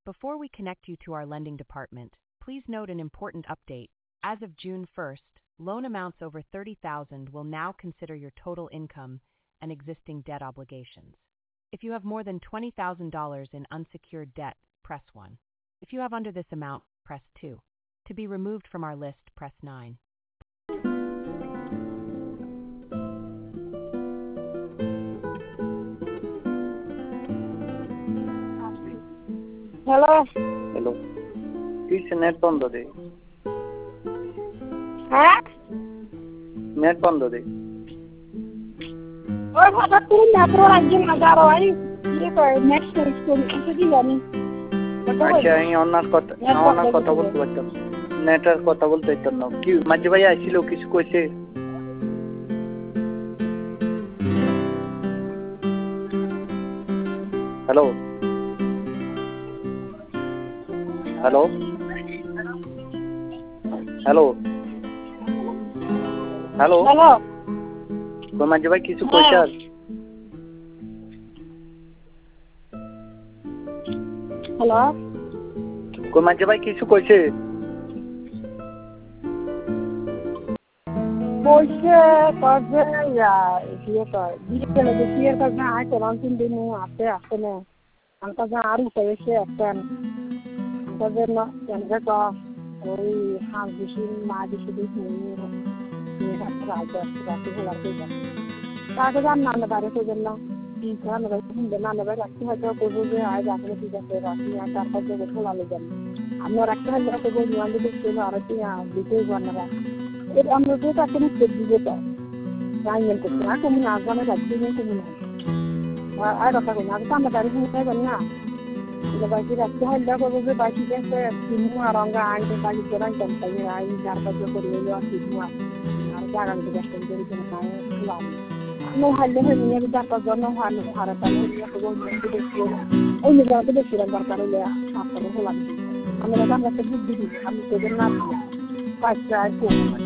Before we connect you to our lending department, please note an important update. As of June 1st, loan amounts over $30,000 will now consider your total income and existing debt obligations. If you have more than $20,000 in unsecured debt, press 1. If you have under this amount, press 2. To be removed from our list, press 9. Hello. Hello. Please net বন্ধ দে। হ্যাঁ? Net বন্ধ দে। ওই হঠাৎ করে network একদিন আবার হয় net শেষ করে কিছু দিলানি। আচ্ছা আমি অন্য কথা বলতে পারতাম। নেটের কথা বলতে পারতাম না। কি মাঝে ভাই আসছিল কিছু কইছে? Hello. Hello hello hello hello মাঝে ভাই কিছু কইছে? হ্যালো মাঝে ভাই কিছু কইছে? বলছে কবে ইয়ে কর বিয়ে করবে আয় কোরআন দিন আসতে আসতে না আমরা যা আরো পেয়েছে একটা তাদের না জানবে তো ওই হাত বেশি মা বেশি নিয়ে রাজা রাতে লাগবে তাকে জান না বাড়ি তো জন্য না না রাখতে হয়তো করবো যে আজ আপনি ঠিক আছে রাখি আর তারপর যে গোঠা লাগে যান আমরা রাখতে হলে করবো নিয়ম দিতে আর দিতে বানারা এর আমরা তো তাকে দিতে তো রাইন করতে না তুমি না জানা রাখতে নেই তুমি না আর কথা কই না তো আমরা বাড়ি নিয়ে না বাকি রাখতে হলে করবো যে বাকি গেছে তিনু আর অঙ্গা আইন বাকি জোরান চাই আইন তারপর যে করে এলো আর তিনু আর জায়গা দিতে গেছে যদি কোনো লাভ no halle niya dapat jono hanu harapan niya ko niya dito ay niya dito sila barkaro le apa ko lang amela kan sa budi kami ko na pa sa ko